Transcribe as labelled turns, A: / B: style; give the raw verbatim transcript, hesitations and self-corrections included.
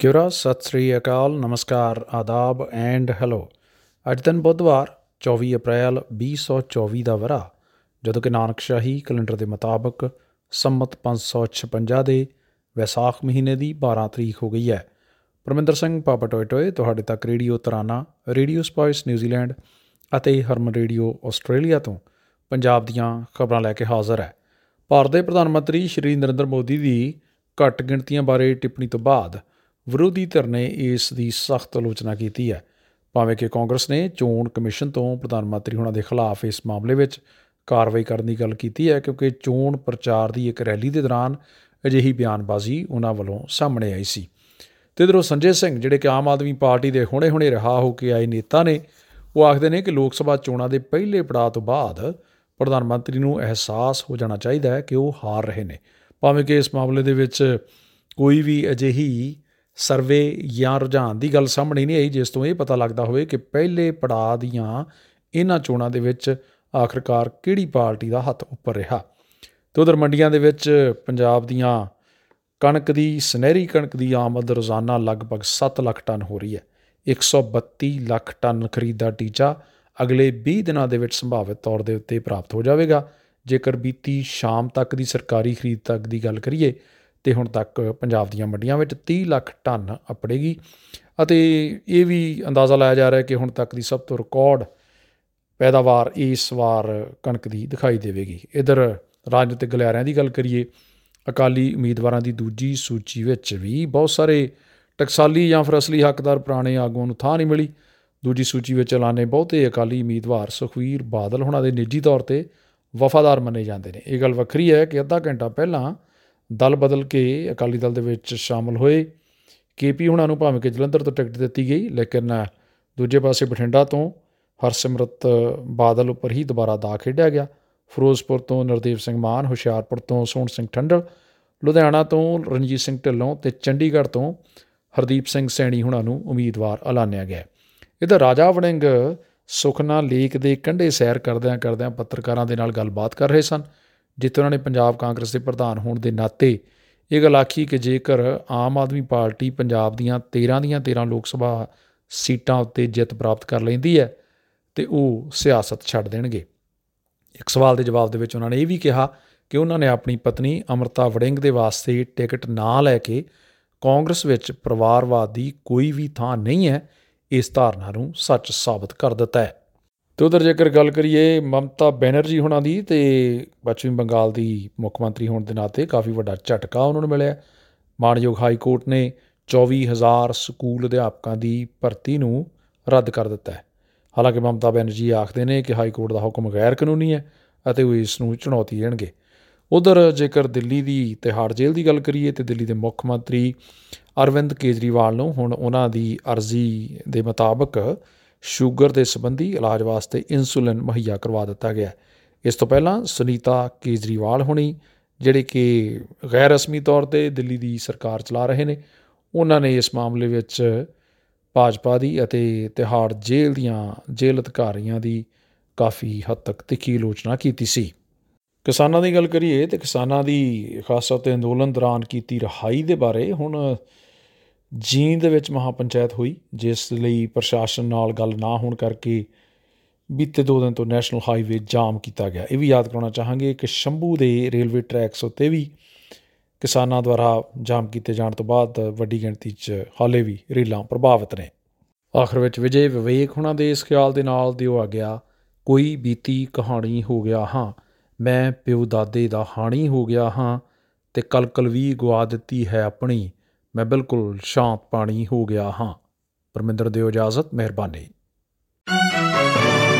A: ਕਿਉਰਾ ਸਤਿ ਸ੍ਰੀ ਅਕਾਲ, ਨਮਸਕਾਰ, ਆਦਾਬ and hello. ਅੱਜ ਦਿਨ ਬੁੱਧਵਾਰ ਚੌਵੀ ਅਪ੍ਰੈਲ ਵੀਹ ਸੌ ਚੌਵੀ ਦਾ ਵਰ੍ਹਾ, ਜਦੋਂ ਕਿ ਨਾਨਕਸ਼ਾਹੀ ਕੈਲੰਡਰ ਦੇ ਮੁਤਾਬਕ ਸੰਮਤ ਪੰਜ ਸੌ ਛਪੰਜਾ ਦੇ ਵੈਸਾਖ ਮਹੀਨੇ ਦੀ ਬਾਰ੍ਹਾਂ ਤਰੀਕ ਹੋ ਗਈ ਹੈ। ਪਰਮਿੰਦਰ ਸਿੰਘ ਪਾਪਾ ਟੋਏ ਟੋਏ ਤੁਹਾਡੇ ਤੱਕ radio Tarana, radio spice New Zealand ਅਤੇ ਹਰਮਨ ਰੇਡੀਓ ਆਸਟ੍ਰੇਲੀਆ ਤੋਂ ਪੰਜਾਬ ਦੀਆਂ ਖਬਰਾਂ ਲੈ ਕੇ ਹਾਜ਼ਰ ਹੈ। ਭਾਰਤ ਦੇ ਪ੍ਰਧਾਨ ਮੰਤਰੀ ਸ਼੍ਰੀ ਨਰਿੰਦਰ ਮੋਦੀ ਦੀ ਘੱਟ ਗਿਣਤੀਆਂ ਬਾਰੇ ਟਿੱਪਣੀ ਤੋਂ ਬਾਅਦ ਵਿਰੋਧੀ ਧਿਰ ਨੇ ਇਸ ਦੀ ਸਖਤ ਆਲੋਚਨਾ ਕੀਤੀ ਹੈ। ਭਾਵੇਂ ਕਿ ਕਾਂਗਰਸ ਨੇ ਚੋਣ ਕਮਿਸ਼ਨ ਤੋਂ ਪ੍ਰਧਾਨ ਮੰਤਰੀ ਹੋਣਾ ਦੇ ਖਿਲਾਫ ਇਸ ਮਾਮਲੇ ਵਿੱਚ ਕਾਰਵਾਈ ਕਰਨ ਦੀ ਗੱਲ ਕੀਤੀ ਹੈ, ਕਿਉਂਕਿ ਚੋਣ ਪ੍ਰਚਾਰ ਦੀ ਇੱਕ ਰੈਲੀ ਦੇ ਦੌਰਾਨ ਅਜਿਹੀ ਬਿਆਨਬਾਜ਼ੀ ਉਹਨਾਂ ਵੱਲੋਂ ਸਾਹਮਣੇ ਆਈ ਸੀ। ਅਤੇ ਇੱਧਰੋਂ ਸੰਜੇ ਸਿੰਘ, ਜਿਹੜੇ ਕਿ ਆਮ ਆਦਮੀ ਪਾਰਟੀ ਦੇ ਹੁਣੇ ਹੁਣੇ ਰਿਹਾ ਹੋ ਕੇ ਆਏ ਨੇਤਾ ਨੇ, ਉਹ ਆਖਦੇ ਨੇ ਕਿ ਲੋਕ ਸਭਾ ਚੋਣਾਂ ਦੇ ਪਹਿਲੇ ਪੜਾਅ ਤੋਂ ਬਾਅਦ ਪ੍ਰਧਾਨ ਮੰਤਰੀ ਨੂੰ ਅਹਿਸਾਸ ਹੋ ਜਾਣਾ ਚਾਹੀਦਾ ਹੈ ਕਿ ਉਹ ਹਾਰ ਰਹੇ ਨੇ। ਭਾਵੇਂ ਕਿ ਇਸ ਮਾਮਲੇ ਦੇ ਵਿੱਚ ਕੋਈ ਵੀ ਅਜਿਹੀ ਸਰਵੇ ਜਾਂ ਰੁਝਾਨ ਦੀ ਗੱਲ ਸਾਹਮਣੇ ਨਹੀਂ ਆਈ ਜਿਸ ਤੋਂ ਇਹ ਪਤਾ ਲੱਗਦਾ ਹੋਵੇ ਕਿ ਪਹਿਲੇ ਪੜਾਅ ਦੀਆਂ ਇਹਨਾਂ ਚੋਣਾਂ ਦੇ ਵਿੱਚ ਆਖਰਕਾਰ ਕਿਹੜੀ ਪਾਰਟੀ ਦਾ ਹੱਥ ਉੱਪਰ ਰਿਹਾ। ਅਤੇ ਉਧਰ ਮੰਡੀਆਂ ਦੇ ਵਿੱਚ ਪੰਜਾਬ ਦੀਆਂ ਕਣਕ ਦੀ ਸੁਨਹਿਰੀ ਕਣਕ ਦੀ ਆਮਦ ਰੋਜ਼ਾਨਾ ਲਗਭਗ ਸੱਤ ਲੱਖ ਟਨ ਹੋ ਰਹੀ ਹੈ। ਇੱਕ ਸੌ ਬੱਤੀ ਲੱਖ ਟਨ ਖਰੀਦ ਦਾ ਟੀਚਾ ਅਗਲੇ ਵੀਹ ਦਿਨਾਂ ਦੇ ਵਿੱਚ ਸੰਭਾਵਿਤ ਤੌਰ ਦੇ ਉੱਤੇ ਪ੍ਰਾਪਤ ਹੋ ਜਾਵੇਗਾ। ਜੇਕਰ ਬੀਤੀ ਸ਼ਾਮ ਤੱਕ ਦੀ ਸਰਕਾਰੀ ਖਰੀਦ ਤੱਕ ਦੀ ਗੱਲ ਕਰੀਏ ਅਤੇ ਹੁਣ ਤੱਕ ਪੰਜਾਬ ਦੀਆਂ ਮੰਡੀਆਂ ਵਿੱਚ ਤੀਹ ਲੱਖ ਟਨ ਅੱਪੜੇਗੀ। ਅਤੇ ਇਹ ਵੀ ਅੰਦਾਜ਼ਾ ਲਾਇਆ ਜਾ ਰਿਹਾ ਕਿ ਹੁਣ ਤੱਕ ਦੀ ਸਭ ਤੋਂ ਰਿਕਾਰਡ ਪੈਦਾਵਾਰ ਇਸ ਵਾਰ ਕਣਕ ਦੀ ਦਿਖਾਈ ਦੇਵੇਗੀ। ਇੱਧਰ ਰਾਜਨੀਤਿਕ ਗਲਿਆਰਿਆਂ ਦੀ ਗੱਲ ਕਰੀਏ, ਅਕਾਲੀ ਉਮੀਦਵਾਰਾਂ ਦੀ ਦੂਜੀ ਸੂਚੀ ਵਿੱਚ ਵੀ ਬਹੁਤ ਸਾਰੇ ਟਕਸਾਲੀ ਜਾਂ ਫਿਰ ਅਸਲੀ ਹੱਕਦਾਰ ਪੁਰਾਣੇ ਆਗੂਆਂ ਨੂੰ ਥਾਂ ਨਹੀਂ ਮਿਲੀ। ਦੂਜੀ ਸੂਚੀ ਵਿੱਚ ਐਲਾਨੇ ਬਹੁਤੇ ਅਕਾਲੀ ਉਮੀਦਵਾਰ ਸੁਖਬੀਰ ਬਾਦਲ ਹੋਣਾ ਦੇ ਨਿੱਜੀ ਤੌਰ 'ਤੇ ਵਫਾਦਾਰ ਮੰਨੇ ਜਾਂਦੇ ਨੇ। ਇਹ ਗੱਲ ਵੱਖਰੀ ਹੈ ਕਿ ਅੱਧਾ ਘੰਟਾ ਪਹਿਲਾਂ ਦਲ ਬਦਲ ਕੇ ਅਕਾਲੀ ਦਲ ਦੇ ਵਿੱਚ ਸ਼ਾਮਲ ਹੋਏ ਕੇ ਪੀ ਹੁਣਾਂ ਨੂੰ ਭਾਵੇਂ ਕਿ ਜਲੰਧਰ ਤੋਂ ਟਿਕਟ ਦਿੱਤੀ ਗਈ, ਲੇਕਿਨ ਦੂਜੇ ਪਾਸੇ ਬਠਿੰਡਾ ਤੋਂ ਹਰਸਿਮਰਤ ਬਾਦਲ ਉੱਪਰ ਹੀ ਦੁਬਾਰਾ ਦਾਅ ਖੇਡਿਆ ਗਿਆ। ਫਿਰੋਜ਼ਪੁਰ ਤੋਂ ਨਰਦੇਵ ਸਿੰਘ ਮਾਨ, ਹੁਸ਼ਿਆਰਪੁਰ ਤੋਂ ਸੋਹਣ ਸਿੰਘ ਠੰਡਲ, ਲੁਧਿਆਣਾ ਤੋਂ ਰਣਜੀਤ ਸਿੰਘ ਢਿੱਲੋਂ ਅਤੇ ਚੰਡੀਗੜ੍ਹ ਤੋਂ ਹਰਦੀਪ ਸਿੰਘ ਸੈਣੀ ਹੁਣਾਂ ਨੂੰ ਉਮੀਦਵਾਰ ਐਲਾਨਿਆ ਗਿਆ। ਇੱਧਰ ਰਾਜਾ ਵੜਿੰਗ ਸੁਖਨਾ ਲੇਕ ਦੇ ਕੰਢੇ ਸੈਰ ਕਰਦਿਆਂ ਕਰਦਿਆਂ ਪੱਤਰਕਾਰਾਂ ਦੇ ਨਾਲ ਗੱਲਬਾਤ ਕਰ ਰਹੇ ਸਨ, ਜਿੱਥੇ ਉਹਨਾਂ ਨੇ ਪੰਜਾਬ ਕਾਂਗਰਸ ਦੇ ਪ੍ਰਧਾਨ ਹੋਣ ਦੇ ਨਾਤੇ ਇਹ ਗੱਲ ਆਖੀ ਕਿ ਜੇਕਰ ਆਮ ਆਦਮੀ ਪਾਰਟੀ ਪੰਜਾਬ ਦੀਆਂ ਤੇਰ੍ਹਾਂ ਦੀਆਂ ਤੇਰ੍ਹਾਂ ਲੋਕ ਸਭਾ ਸੀਟਾਂ ਉੱਤੇ ਜਿੱਤ ਪ੍ਰਾਪਤ ਕਰ ਲੈਂਦੀ ਹੈ ਅਤੇ ਉਹ ਸਿਆਸਤ ਛੱਡ ਦੇਣਗੇ। ਇੱਕ ਸਵਾਲ ਦੇ ਜਵਾਬ ਦੇ ਵਿੱਚ ਉਹਨਾਂ ਨੇ ਇਹ ਵੀ ਕਿਹਾ ਕਿ ਉਹਨਾਂ ਨੇ ਆਪਣੀ ਪਤਨੀ ਅੰਮ੍ਰਿਤਾ ਵੜਿੰਗ ਦੇ ਵਾਸਤੇ ਟਿਕਟ ਨਾ ਲੈ ਕੇ ਕਾਂਗਰਸ ਵਿੱਚ ਪਰਿਵਾਰਵਾਦ ਦੀ ਕੋਈ ਵੀ ਥਾਂ ਨਹੀਂ ਹੈ, ਇਸ ਧਾਰਨਾ ਨੂੰ ਸੱਚ ਸਾਬਤ ਕਰ ਦਿੱਤਾ ਹੈ। ਅਤੇ ਉੱਧਰ ਜੇਕਰ ਗੱਲ ਕਰੀਏ ਮਮਤਾ ਬੈਨਰਜੀ ਹੋਣਾ ਦੀ, ਅਤੇ ਪੱਛਮੀ ਬੰਗਾਲ ਦੀ ਮੁੱਖ ਮੰਤਰੀ ਹੋਣ ਦੇ ਨਾਤੇ ਕਾਫੀ ਵੱਡਾ ਝਟਕਾ ਉਹਨਾਂ ਨੂੰ ਮਿਲਿਆ। ਮਾਣਯੋਗ ਹਾਈ ਕੋਰਟ ਨੇ ਚੌਵੀ ਹਜ਼ਾਰ ਸਕੂਲ ਅਧਿਆਪਕਾਂ ਦੀ ਭਰਤੀ ਨੂੰ ਰੱਦ ਕਰ ਦਿੱਤਾ ਹੈ। ਹਾਲਾਂਕਿ ਮਮਤਾ ਬੈਨਰਜੀ ਆਖਦੇ ਨੇ ਕਿ ਹਾਈ ਕੋਰਟ ਦਾ ਹੁਕਮ ਗੈਰ ਕਾਨੂੰਨੀ ਹੈ ਅਤੇ ਉਹ ਇਸ ਨੂੰ ਚੁਣੌਤੀ ਦੇਣਗੇ। ਉੱਧਰ ਜੇਕਰ ਦਿੱਲੀ ਦੀ ਤਿਹਾੜ ਜੇਲ੍ਹ ਦੀ ਗੱਲ ਕਰੀਏ ਤਾਂ ਦਿੱਲੀ ਦੇ ਮੁੱਖ ਮੰਤਰੀ ਅਰਵਿੰਦ ਕੇਜਰੀਵਾਲ ਨੂੰ ਹੁਣ ਉਹਨਾਂ ਦੀ ਅਰਜ਼ੀ ਦੇ ਮੁਤਾਬਕ ਸ਼ੂਗਰ ਦੇ ਸੰਬੰਧੀ ਇਲਾਜ ਵਾਸਤੇ ਇਨਸੂਲਿਨ ਮੁਹੱਈਆ ਕਰਵਾ ਦਿੱਤਾ ਗਿਆ। ਇਸ ਤੋਂ ਪਹਿਲਾਂ ਸੁਨੀਤਾ ਕੇਜਰੀਵਾਲ ਹੋਣੀ, ਜਿਹੜੇ ਕਿ ਗੈਰ ਰਸਮੀ ਤੌਰ 'ਤੇ ਦਿੱਲੀ ਦੀ ਸਰਕਾਰ ਚਲਾ ਰਹੇ ਨੇ, ਉਹਨਾਂ ਨੇ ਇਸ ਮਾਮਲੇ ਵਿੱਚ ਭਾਜਪਾ ਦੀ ਅਤੇ ਤਿਹਾੜ ਜੇਲ੍ਹ ਦੀਆਂ ਜੇਲ੍ਹ ਅਧਿਕਾਰੀਆਂ ਦੀ ਕਾਫੀ ਹੱਦ ਤੱਕ ਤਿੱਖੀ ਆਲੋਚਨਾ ਕੀਤੀ ਸੀ। ਕਿਸਾਨਾਂ ਦੀ ਗੱਲ ਕਰੀਏ ਤਾਂ ਕਿਸਾਨਾਂ ਦੀ ਖਾਸ ਤੌਰ 'ਤੇ ਅੰਦੋਲਨ ਦੌਰਾਨ ਕੀਤੀ ਰਿਹਾਈ ਦੇ ਬਾਰੇ ਹੁਣ ਜੀਂਦ ਦੇ ਵਿੱਚ ਮਹਾਪੰਚਾਇਤ ਹੋਈ, ਜਿਸ ਲਈ ਪ੍ਰਸ਼ਾਸਨ ਨਾਲ ਗੱਲ ਨਾ ਹੋਣ ਕਰਕੇ ਬੀਤੇ ਦੋ ਦਿਨ ਤੋਂ ਨੈਸ਼ਨਲ ਹਾਈਵੇ ਜਾਮ ਕੀਤਾ ਗਿਆ। ਇਹ ਵੀ ਯਾਦ ਕਰਾਉਣਾ ਚਾਹਾਂਗੇ ਕਿ ਸ਼ੰਭੂ ਦੇ ਰੇਲਵੇ ਟਰੈਕਸ ਉੱਤੇ ਵੀ ਕਿਸਾਨਾਂ ਦੁਆਰਾ ਜਾਮ ਕੀਤੇ ਜਾਣ ਤੋਂ ਬਾਅਦ ਵੱਡੀ ਗਿਣਤੀ 'ਚ ਹਾਲੇ ਵੀ ਰੇਲਾਂ ਪ੍ਰਭਾਵਿਤ ਨੇ। ਆਖਰ ਵਿੱਚ ਵਿਜੇ ਵਿਵੇਕ ਹੋਣਾ ਦੇ ਇਸ ਖਿਆਲ ਦੇ ਨਾਲ ਦਿਓ ਆ ਗਿਆ, ਕੋਈ ਬੀਤੀ ਕਹਾਣੀ ਹੋ ਗਿਆ ਹਾਂ, ਮੈਂ ਪਿਓ ਦਾਦੇ ਦਾ ਹਾਣੀ ਹੋ ਗਿਆ ਹਾਂ, ਅਤੇ ਕਲਕਲ ਵੀ ਗੁਆ ਦਿੱਤੀ ਹੈ ਆਪਣੀ, ਮੈਂ ਬਿਲਕੁਲ ਸ਼ਾਂਤ ਪਾਣੀ ਹੋ ਗਿਆ ਹਾਂ। ਪਰਮਿੰਦਰ ਦਿਓ ਇਜਾਜ਼ਤ, ਮਿਹਰਬਾਨੀ।